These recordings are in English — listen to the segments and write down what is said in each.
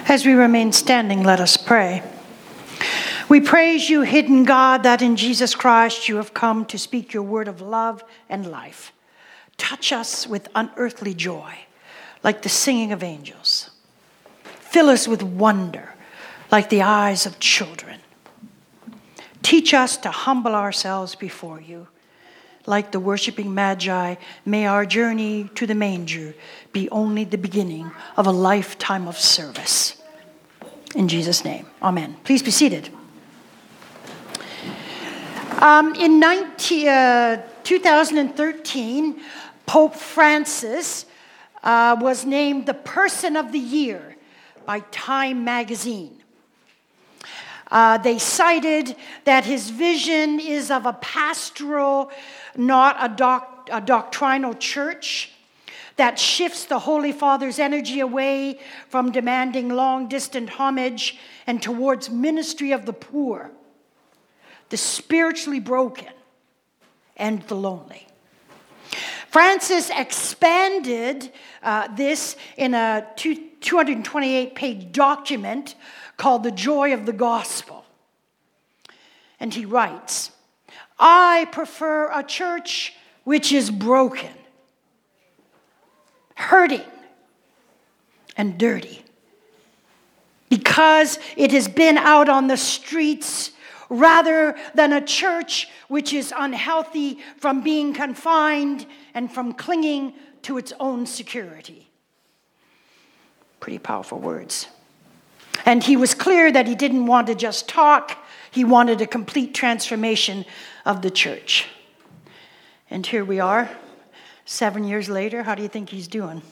As we remain standing, let us pray. We praise you, hidden God, that in Jesus Christ you have come to speak your word of love and life. Touch us with unearthly joy, like the singing of angels. Fill us with wonder, like the eyes of children. Teach us to humble ourselves before you. Like the worshiping Magi, may our journey to the manger be only the beginning of a lifetime of service. In Jesus' name, amen. Please be seated. In 2013, Pope Francis was named the Person of the Year by Time magazine. They cited that his vision is of a pastoral, not a doctrinal church that shifts the Holy Father's energy away from demanding long-distance homage and towards ministry of the poor, the spiritually broken, and the lonely. Francis expanded this in a 228-page document called The Joy of the Gospel. And he writes, I prefer a church which is broken, hurting, and dirty, because it has been out on the streets, rather than a church which is unhealthy from being confined and from clinging to its own security. Pretty powerful words. And he was clear that he didn't want to just talk, he wanted a complete transformation of the church. And here we are, 7 years later. How do you think he's doing?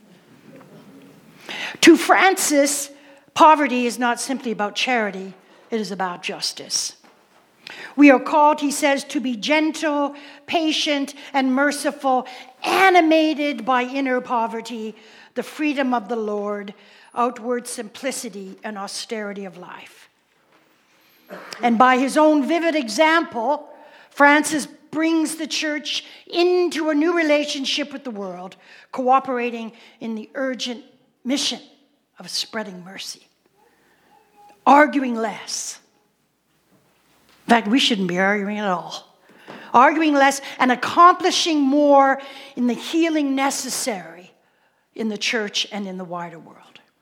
To Francis, poverty is not simply about charity, it is about justice. We are called, he says, to be gentle, patient, and merciful, animated by inner poverty, the freedom of the Lord, outward simplicity and austerity of life. And by his own vivid example, Francis brings the church into a new relationship with the world, cooperating in the urgent mission of spreading mercy, arguing less. In fact, we shouldn't be arguing at all. Arguing less and accomplishing more in the healing necessary in the church and in the wider world.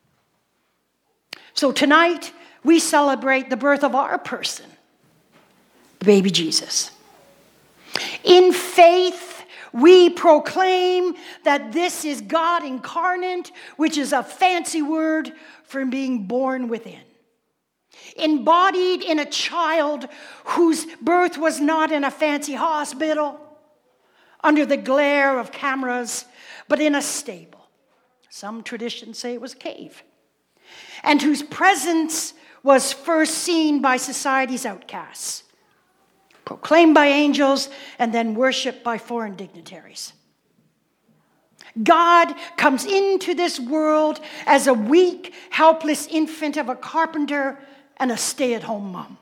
So tonight, we celebrate the birth of our person, the baby Jesus. In faith, we proclaim that this is God incarnate, which is a fancy word for being born within. Embodied in a child whose birth was not in a fancy hospital, under the glare of cameras, but in a stable. Some traditions say it was a cave. And whose presence was first seen by society's outcasts, proclaimed by angels, and then worshipped by foreign dignitaries. God comes into this world as a weak, helpless infant of a carpenter and a stay-at-home mom.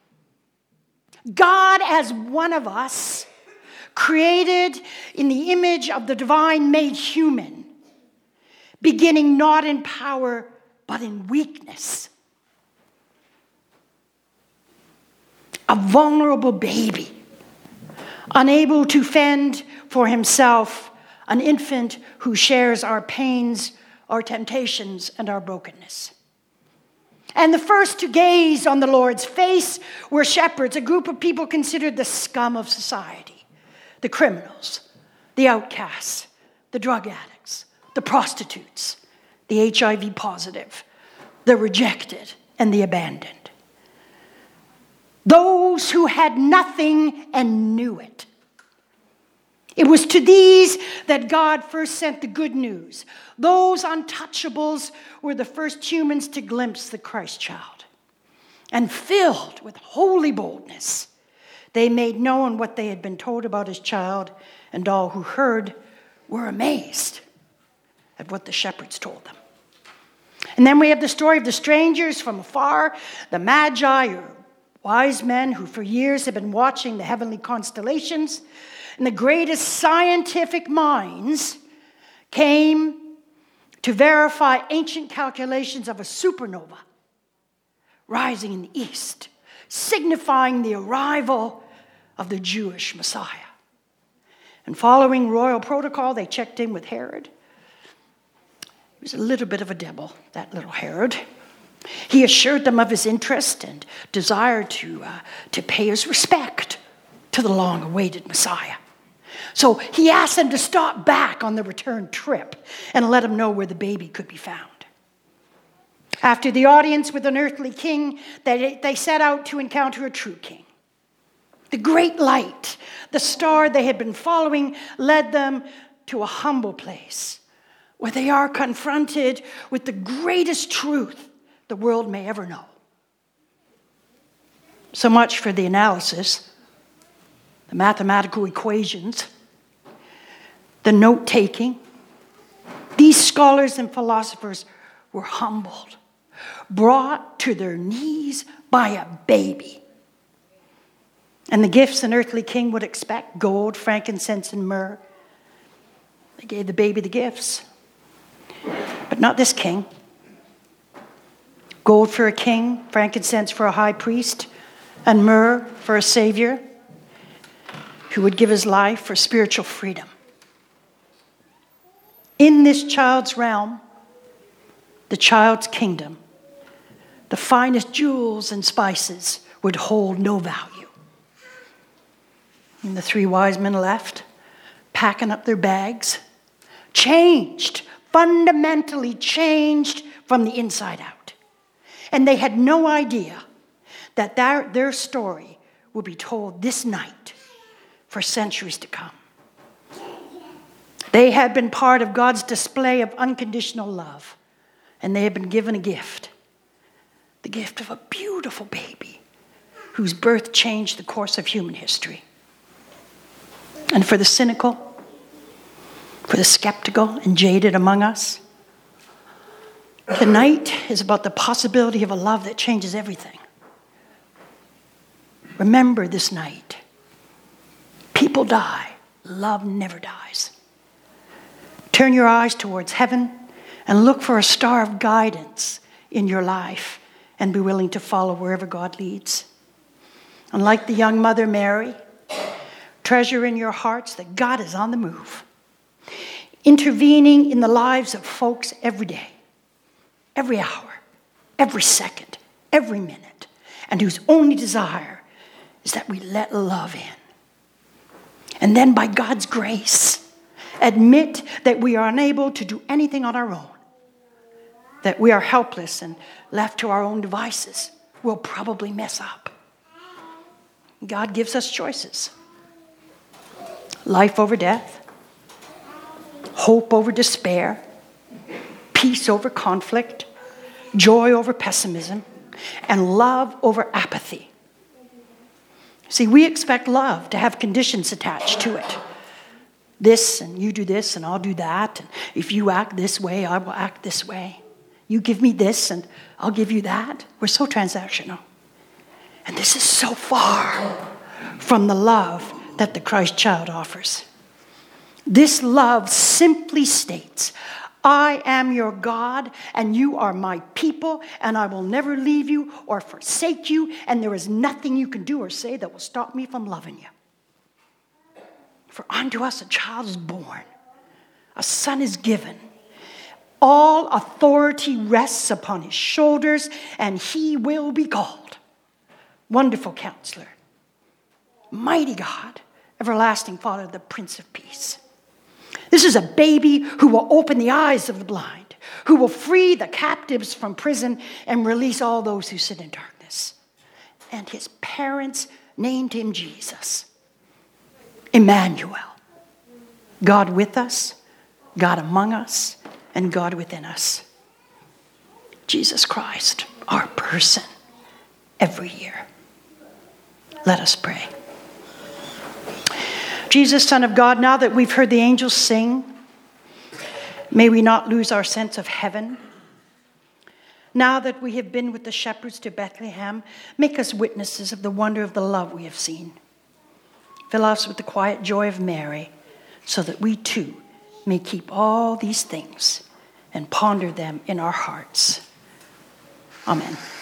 God as one of us, created in the image of the divine, made human, beginning not in power, but in weakness. A vulnerable baby, unable to fend for himself, an infant who shares our pains, our temptations, and our brokenness. And the first to gaze on the Lord's face were shepherds, a group of people considered the scum of society, the criminals, the outcasts, the drug addicts, the prostitutes, the HIV positive, the rejected, and the abandoned. Those who had nothing and knew it. It was to these that God first sent the good news. Those untouchables were the first humans to glimpse the Christ child. And filled with holy boldness, they made known what they had been told about his child, and all who heard were amazed at what the shepherds told them. And then we have the story of the strangers from afar, the Magi, or wise men who for years have been watching the heavenly constellations. And the greatest scientific minds came to verify ancient calculations of a supernova rising in the east, signifying the arrival of the Jewish Messiah. And following royal protocol, they checked in with Herod. He was a little bit of a devil, that little Herod. He assured them of his interest and desire to pay his respect to the long-awaited Messiah. So he asked them to stop back on the return trip and let him know where the baby could be found. After the audience with an earthly king, they set out to encounter a true king. The great light, the star they had been following, led them to a humble place where they are confronted with the greatest truth the world may ever know. So much for the analysis, the mathematical equations, the note-taking. These scholars and philosophers were humbled, brought to their knees by a baby. And the gifts an earthly king would expect, gold, frankincense, and myrrh. They gave the baby the gifts. But not this king. Gold for a king, frankincense for a high priest, and myrrh for a savior who would give his life for spiritual freedom. In this child's realm, the child's kingdom, the finest jewels and spices would hold no value. And the three wise men left, packing up their bags, changed, fundamentally changed from the inside out. And they had no idea that their story will be told this night for centuries to come. They had been part of God's display of unconditional love, and they had been given a gift, the gift of a beautiful baby whose birth changed the course of human history. And for the cynical, for the skeptical and jaded among us, tonight is about the possibility of a love that changes everything. Remember this night. People die. Love never dies. Turn your eyes towards heaven and look for a star of guidance in your life and be willing to follow wherever God leads. And like the young mother Mary, treasure in your hearts that God is on the move, intervening in the lives of folks every day, every hour, every second, every minute, and whose only desire is that we let love in. And then by God's grace, admit that we are unable to do anything on our own, that we are helpless and left to our own devices. We'll probably mess up. God gives us choices. Life over death, hope over despair, peace over conflict, joy over pessimism, and love over apathy. See, we expect love to have conditions attached to it. This, and you do this, and I'll do that. And if you act this way, I will act this way. You give me this, and I'll give you that. We're so transactional. And this is so far from the love that the Christ child offers. This love simply states, I am your God, and you are my people, and I will never leave you or forsake you, and there is nothing you can do or say that will stop me from loving you. For unto us a child is born, a son is given. All authority rests upon his shoulders, and he will be called Wonderful Counselor, Mighty God, Everlasting Father, the Prince of Peace. This is a baby who will open the eyes of the blind, who will free the captives from prison and release all those who sit in darkness. And his parents named him Jesus. Emmanuel, God with us, God among us, and God within us. Jesus Christ, our person, every year. Let us pray. Jesus, Son of God, now that we've heard the angels sing, may we not lose our sense of heaven. Now that we have been with the shepherds to Bethlehem, make us witnesses of the wonder of the love we have seen. Fill us with the quiet joy of Mary, so that we too may keep all these things and ponder them in our hearts. Amen.